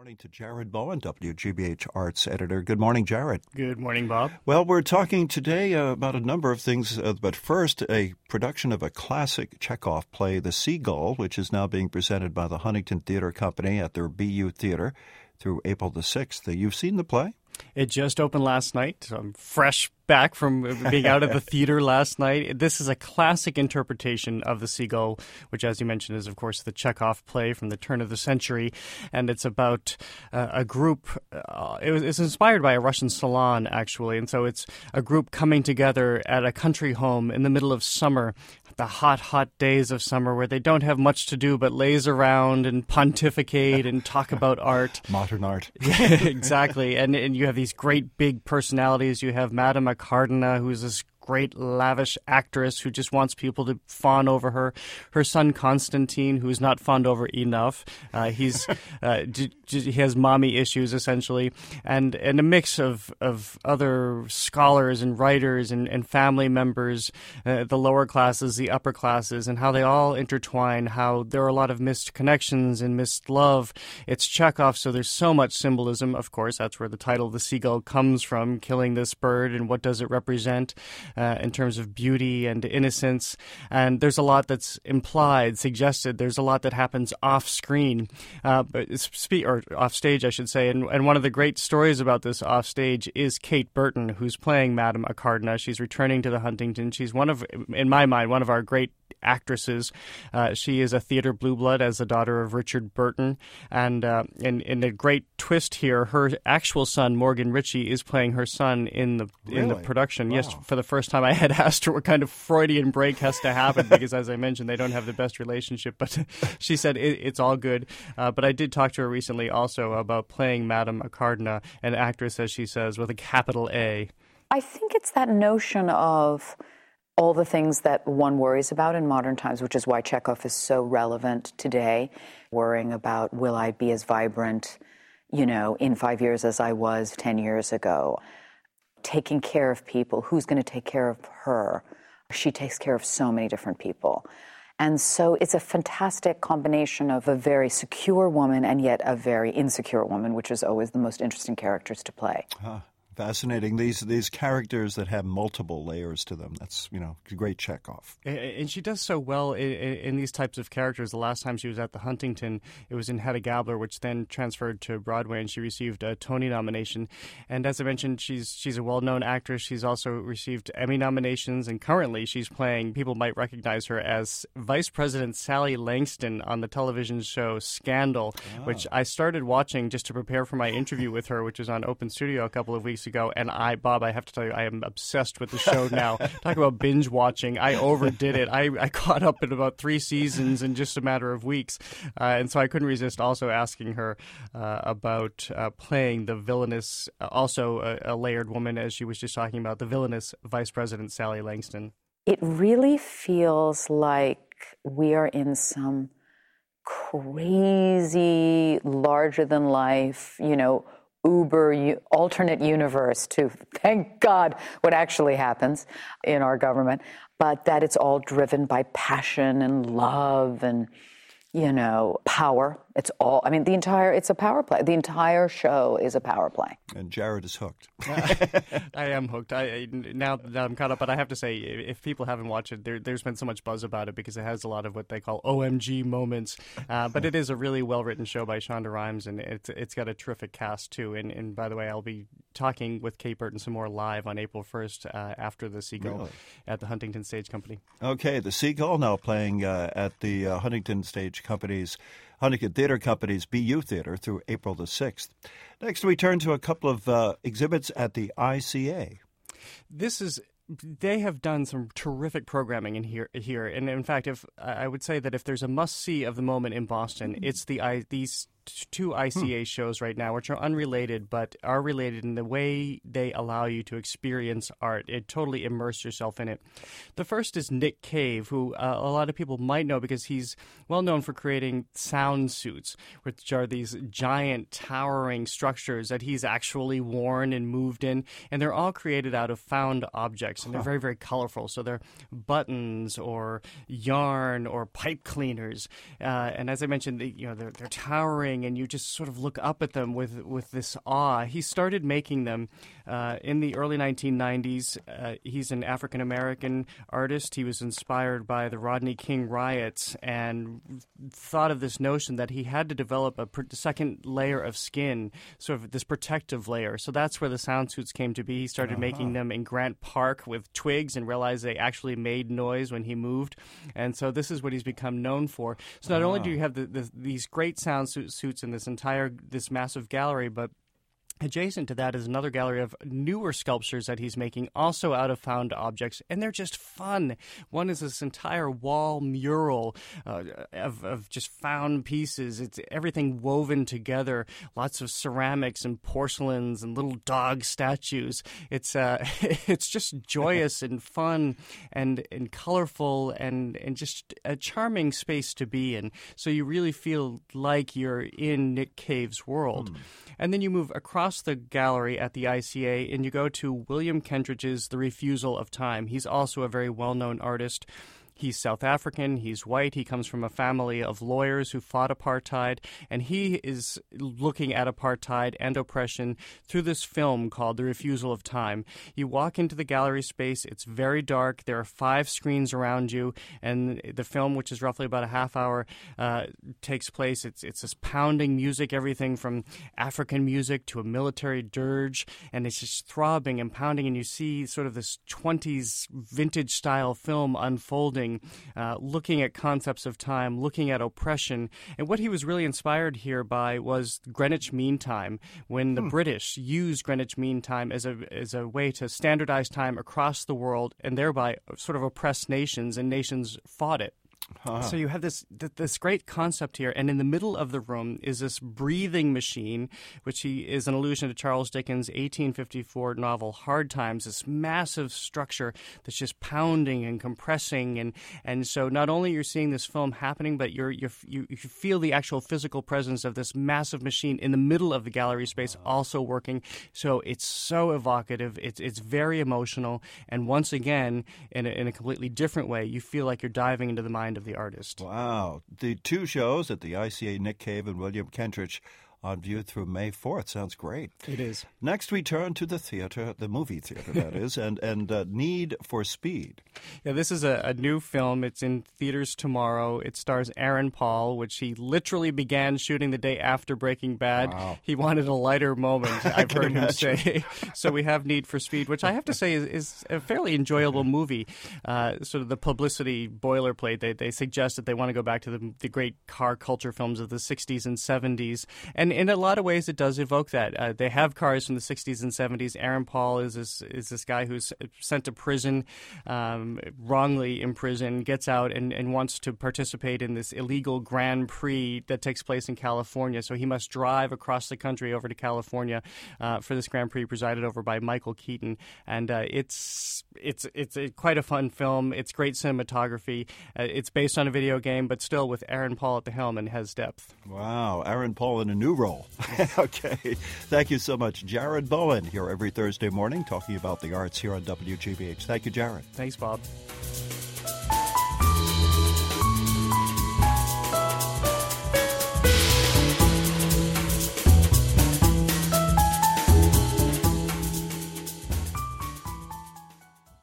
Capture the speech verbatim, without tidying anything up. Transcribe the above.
Morning to Jared Bowen, W G B H Arts editor. Good morning, Jared. Good morning, Bob. Well, we're talking today uh, about a number of things, uh, but first, a production of a classic Chekhov play, The Seagull, which is now being presented by the Huntington Theatre Company at their B U Theatre through April the sixth. Uh, you've seen the play? It just opened last night. So I'm fresh back from being out of the theater last night. This is a classic interpretation of The Seagull, which, as you mentioned, is, of course, the Chekhov play from the turn of the century. And it's about uh, a group. Uh, it was, it's inspired by a Russian salon, actually. And so it's a group coming together at a country home in the middle of summer, the hot, hot days of summer where they don't have much to do but laze around and pontificate and talk about art. Modern art. Yeah, exactly. And, and you have these great big personalities. You have Madame Akardina, who's this great lavish actress who just wants people to fawn over her. Her son Constantine, who's not fawned over enough. Uh, he's uh, j- j- he has mommy issues essentially, and and a mix of of other scholars and writers and, and family members, uh, the lower classes, the upper classes, and how they all intertwine. How there are a lot of missed connections and missed love. It's Chekhov, so there's so much symbolism. Of course, that's where the title "The Seagull" comes from. Killing this bird, and what does it represent? Uh, in terms of beauty and innocence. And there's a lot that's implied, suggested. There's a lot that happens off screen, uh, but spe- or off stage, I should say. And, and one of the great stories about this off stage is Kate Burton, who's playing Madame Akardina. She's returning to the Huntington. She's one of, in my mind, one of our great actresses. Uh, she is a theater blue blood as the daughter of Richard Burton. And uh, in, in a great twist here, her actual son, Morgan Ritchie, is playing her son in the Really? in the production. Wow. Yes, for the first time I had asked her what kind of Freudian break has to happen because, as I mentioned, they don't have the best relationship. But she said it, it's all good. Uh, but I did talk to her recently also about playing Madame Akardina, an actress, as she says, with a capital A. I think it's that notion of all the things that one worries about in modern times, which is why Chekhov is so relevant today, worrying about, will I be as vibrant, you know, in five years as I was ten years ago? Taking care of people, who's going to take care of her? She takes care of so many different people. And so it's a fantastic combination of a very secure woman and yet a very insecure woman, which is always the most interesting characters to play. Huh. Fascinating. These these characters that have multiple layers to them. That's, you know, great Chekhov. And she does so well in, in these types of characters. The last time she was at the Huntington, it was in Hedda Gabler, which then transferred to Broadway, and she received a Tony nomination. And as I mentioned, she's she's a well-known actress. She's also received Emmy nominations, and currently she's playing, people might recognize her as Vice President Sally Langston on the television show Scandal, oh. which I started watching just to prepare for my interview with her, which was on Open Studio a couple of weeks ago. And I, Bob, I have to tell you, I am obsessed with the show now. Talk about binge watching. I overdid it. I, I caught up in about three seasons in just a matter of weeks. Uh, and so I couldn't resist also asking her uh, about uh, playing the villainous, uh, also a, a layered woman, as she was just talking about, the villainous Vice President Sally Langston. It really feels like we are in some crazy, larger-than-life, you know, uber alternate universe to, thank God, what actually happens in our government, but that it's all driven by passion and love and, you know, power. It's all, I mean, the entire, it's a power play. The entire show is a power play. And Jared is hooked. I am hooked. I now that I'm caught up, but I have to say, if people haven't watched it, there, there's been so much buzz about it because it has a lot of what they call O M G moments. Uh, but it is a really well-written show by Shonda Rhimes, and it's it's got a terrific cast, too. And, and by the way, I'll be talking with Kate Burton some more live on April first uh, after The Seagull really? at the Huntington Stage Company. Okay, The Seagull now playing uh, at the uh, Huntington Stage Company's Huntington Theatre Company's B U Theatre through April the sixth. Next, we turn to a couple of uh, exhibits at the I C A. This is they have done some terrific programming in here. Here, and in fact, if I would say that if there's a must-see of the moment in Boston, it's the I, these two I C A hmm. shows right now, which are unrelated, but are related in the way they allow you to experience art. It totally immerse yourself in it. The first is Nick Cave, who uh, a lot of people might know because he's well known for creating sound suits, which are these giant towering structures that he's actually worn and moved in, and they're all created out of found objects, and they're very, very colorful. So they're buttons or yarn or pipe cleaners, uh, and as I mentioned, they, you know, they're, they're towering charming, and you just sort of look up at them with with this awe. He started making them uh, in the early nineteen nineties. Uh, he's an African-American artist. He was inspired by the Rodney King riots and thought of this notion that he had to develop a pr- second layer of skin, sort of this protective layer. So that's where the sound suits came to be. He started uh-huh. making them in Grant Park with twigs and realized they actually made noise when he moved. And so this is what he's become known for. So not uh-huh. only do you have the, the, these great sound suits in this entire, this massive gallery, but adjacent to that is another gallery of newer sculptures that he's making, also out of found objects, and they're just fun. One is this entire wall mural uh, of, of just found pieces. It's everything woven together, lots of ceramics and porcelains and little dog statues. It's uh, it's just joyous and fun and and colorful and, and just a charming space to be in. So you really feel like you're in Nick Cave's world. Mm. And then you move across the gallery at the I C A and you go to William Kentridge's The Refusal of Time. He's also a very well-known artist. He's South African, he's white, he comes from a family of lawyers who fought apartheid, and he is looking at apartheid and oppression through this film called The Refusal of Time. You walk into the gallery space, it's very dark, there are five screens around you, and the film, which is roughly about a half hour, uh, takes place. It's, it's this pounding music, everything from African music to a military dirge, and it's just throbbing and pounding, and you see sort of this twenties vintage-style film unfolding, Uh, looking at concepts of time, looking at oppression. And what he was really inspired here by was Greenwich Mean Time, when the hmm. British used Greenwich Mean Time as a as a way to standardize time across the world and thereby sort of oppress nations, and nations fought it. Huh. So you have this this great concept here, and in the middle of the room is this breathing machine, which he is an allusion to Charles Dickens' eighteen fifty-four novel Hard Times, this massive structure that's just pounding and compressing, and, and so not only you're seeing this film happening, but you're, you're you you feel the actual physical presence of this massive machine in the middle of the gallery space also working. So it's so evocative, it's it's very emotional, and once again, in a, in a completely different way, you feel like you're diving into the mind of the artist. Wow. The two shows at the I C A, Nick Cave and William Kentridge, on view through May fourth. Sounds great. It is. Next, we turn to the theater, the movie theater, that is, and, and uh, Need for Speed. Yeah, this is a, a new film. It's in theaters tomorrow. It stars Aaron Paul, which he literally began shooting the day after Breaking Bad. Wow. He wanted a lighter moment, I've heard him say. So we have Need for Speed, which I have to say is, is a fairly enjoyable movie. Uh, sort of the publicity boilerplate. They, they suggest that they want to go back to the, the great car culture films of the sixties and seventies. And in a lot of ways, it does evoke that. Uh, they have cars from the sixties and seventies. Aaron Paul is this is this guy who's sent to prison, um, wrongly in prison, gets out and, and wants to participate in this illegal Grand Prix that takes place in California. So he must drive across the country over to California uh, for this Grand Prix presided over by Michael Keaton. And uh, it's it's it's a, quite a fun film. It's great cinematography. Uh, it's based on a video game, but still with Aaron Paul at the helm and has depth. Wow, Aaron Paul in a new role. Okay. Thank you so much. Jared Bowen here every Thursday morning talking about the arts here on W G B H. Thank you, Jared. Thanks, Bob.